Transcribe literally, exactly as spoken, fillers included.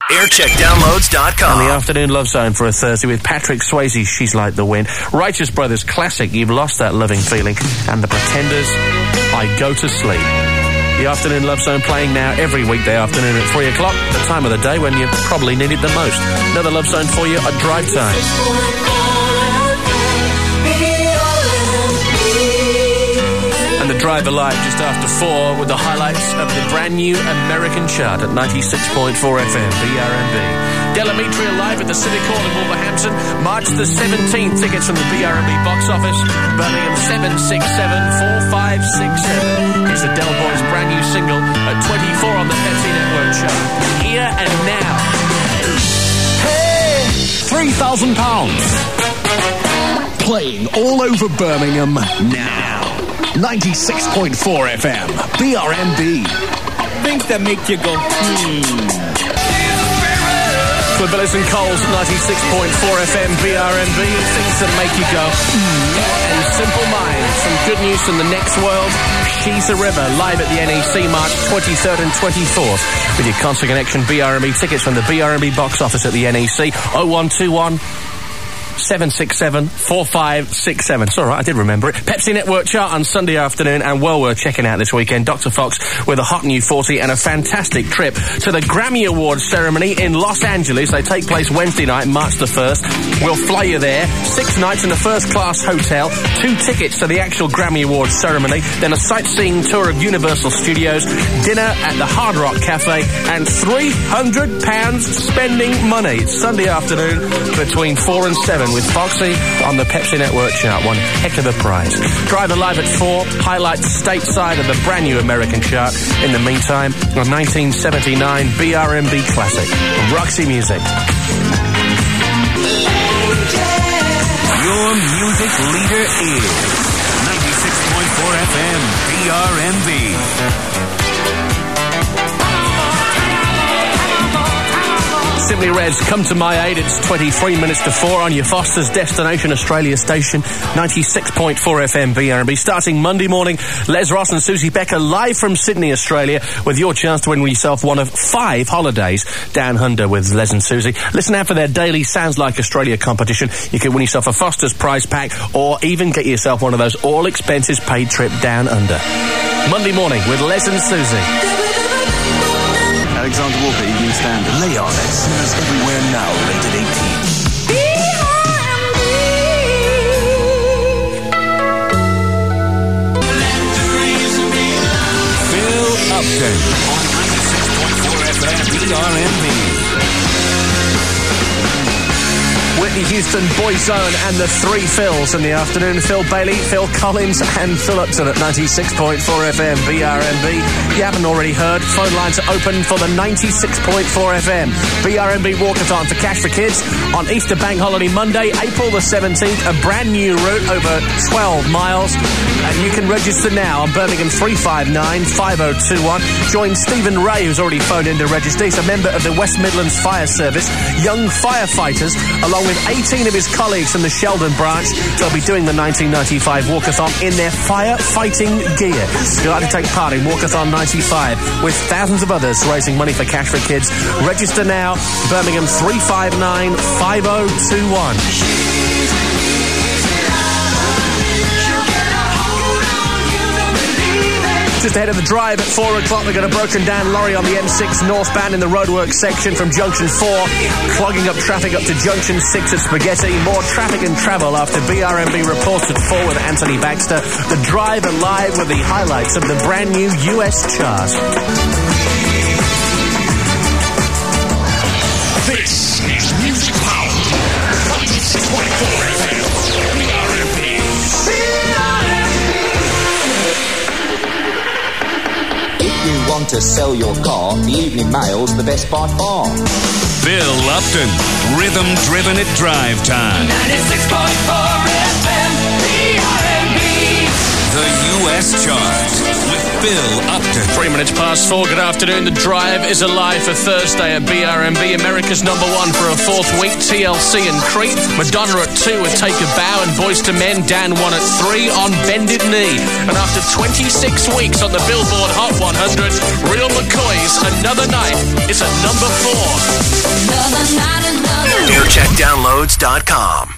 aircheck downloads dot com. And the Afternoon Love Zone for a Thursday with Patrick Swayze, She's Like the Wind. Righteous Brothers classic, You've Lost That Loving Feeling. And The Pretenders, I Go to Sleep. The Afternoon Love Zone playing now every weekday afternoon at three o'clock, the time of the day when you probably need it the most. Another Love Zone for you at drive time. And the Drive Alive just after four with the highlights of the brand new American chart at ninety-six point four F M, B R M B. Delamitria live at the Civic Hall in Wolverhampton, March the seventeenth. Tickets from the B R M B box office. Birmingham seven six seven four five six seven. It's the Del Boys' brand new single at twenty-four on the Pepsi Network chart. Here and now. Hey! three thousand pounds. Playing all over Birmingham now. ninety-six point four F M, B R M B. Things that make you go, hmm. With Billis and Coles at ninety-six point four F M, B R M B. Things that make you go, hmm. And Simple Minds. Some good news from the next world. She's a River, live at the N E C March twenty-third and twenty-fourth. With your Concert Connection B R M B tickets from the B R M B box office at the N E C. oh one two one seven six seven four five six seven. It's all right, I did remember it. Pepsi Network chart on Sunday afternoon, and well worth checking out this weekend. Doctor Fox with a hot new forty and a fantastic trip to the Grammy Awards ceremony in Los Angeles. They take place Wednesday night, March the first. We'll fly you there. Six nights in a first-class hotel, two tickets to the actual Grammy Awards ceremony, then a sightseeing tour of Universal Studios, dinner at the Hard Rock Cafe, and three hundred pounds spending money. It's Sunday afternoon between four and seven with Foxy on the Pepsi Network chart. One heck of a prize. Drive Alive at four, highlights stateside of the brand new American chart. In the meantime, a nineteen seventy-nine B R M B classic from Roxy Music. Your music leader is ninety-six point four F M, B R M B. Simply Reds, Come to My Aid. It's twenty-three minutes to four on your Foster's Destination Australia station, ninety-six point four F M, B R M B. Starting Monday morning, Les Ross and Susie Becker live from Sydney, Australia, with your chance to win yourself one of five holidays down under with Les and Susie. Listen out for their daily Sounds Like Australia competition. You can win yourself a Foster's prize pack, or even get yourself one of those all expenses paid trip down under. Monday morning with Les and Susie. Alexander Walker, Evening Standard. Leon at cinemas everywhere now, rated eighteen. Phil Upton on ninety-six point four F M, B R M B. Whitney Houston, Boyzone, and the three Phils in the afternoon. Phil Bailey, Phil Collins, and Phil Upton at ninety-six point four F M, B R M B. You haven't already heard, phone lines are open for the ninety-six point four F M B R M B Walkathon for Cash for Kids on Easter Bank Holiday Monday, April the seventeenth. A brand new route over twelve miles. And you can register now on Birmingham three five nine five oh two one. Join Stephen Ray, who's already phoned in to register. He's a member of the West Midlands Fire Service. Young firefighters, along with eighteen of his colleagues from the Sheldon branch, they'll be doing the nineteen ninety-five Walkathon in their firefighting gear. If you'd like to take part in Walkathon ninety-five with thousands of others raising money for Cash for Kids, register now. Birmingham three five nine five oh two one. Just ahead of the drive at four o'clock, we've got a broken down lorry on the M six northbound in the roadworks section from Junction four, clogging up traffic up to Junction six at Spaghetti. More traffic and travel after B R M B reports at four with Anthony Baxter. The drive alive with the highlights of the brand new U S chart. This is Music Power, ninety-six point four F M, B R M B. If you want to sell your car, the Evening Mail's the best by far. Phil Upton, rhythm-driven at drive time. ninety-six point four F M, B R M B. The U S chart with Phil Upton. Three minutes past four. Good afternoon. The drive is alive for Thursday at B R M B. America's number one for a fourth week. T L C and Creep. Madonna at two with Take a Bow, and Boyz two Men Dan one at three on Bended Knee. And after twenty-six weeks on the Billboard Hot one hundred, Real McCoy's Another Night is at number four. downloads dot com.